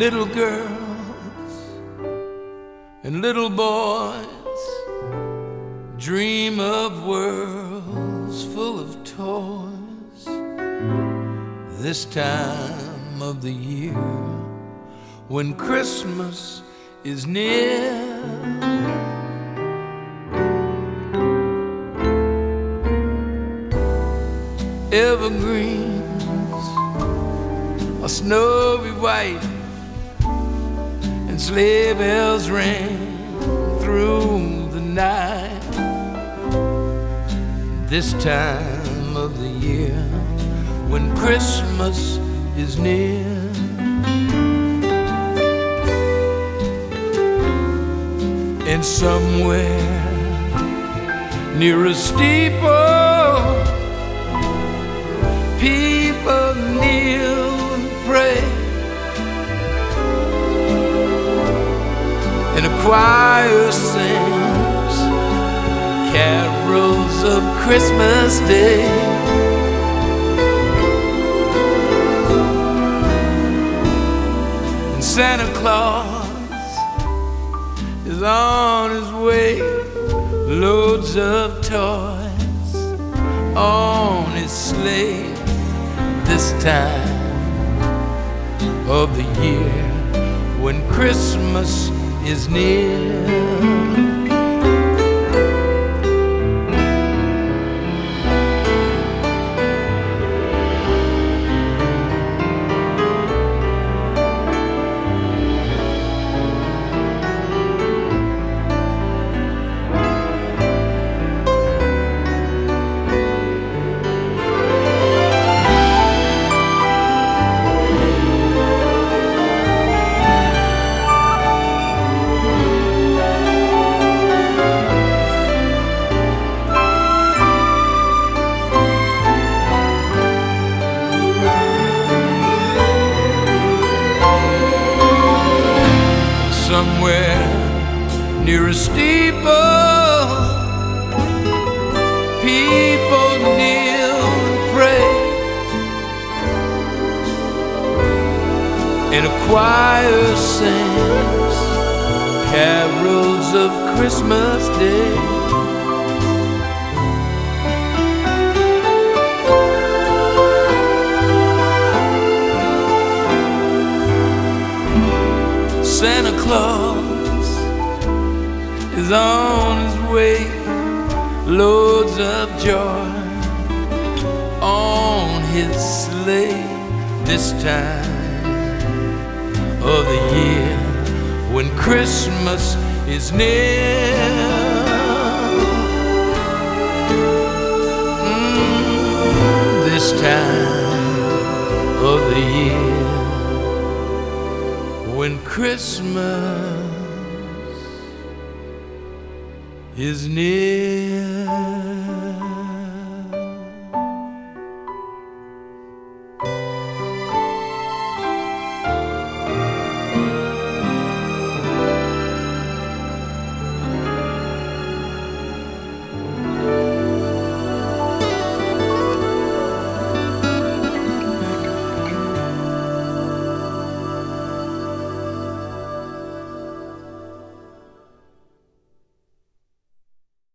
little girls and little boys dream of worlds full of toys. This time of the year, when Christmas is near, evergreens are snowy white and sleigh bells ring through the night. This time of the year, when Christmas is near, and somewhere near a steeple, people kneel and pray, and a choir sings carols of Christmas Day. And Santa Claus is on his way, loads of toys on his sleigh. This time of the year, when Christmas is near, somewhere near a steeple, people kneel and pray, and a choir sings carols of Christmas Day. Santa Claus is on his way, loads of joy on his sleigh. This time of the year, when Christmas is near, this time of the year, when Christmas is near.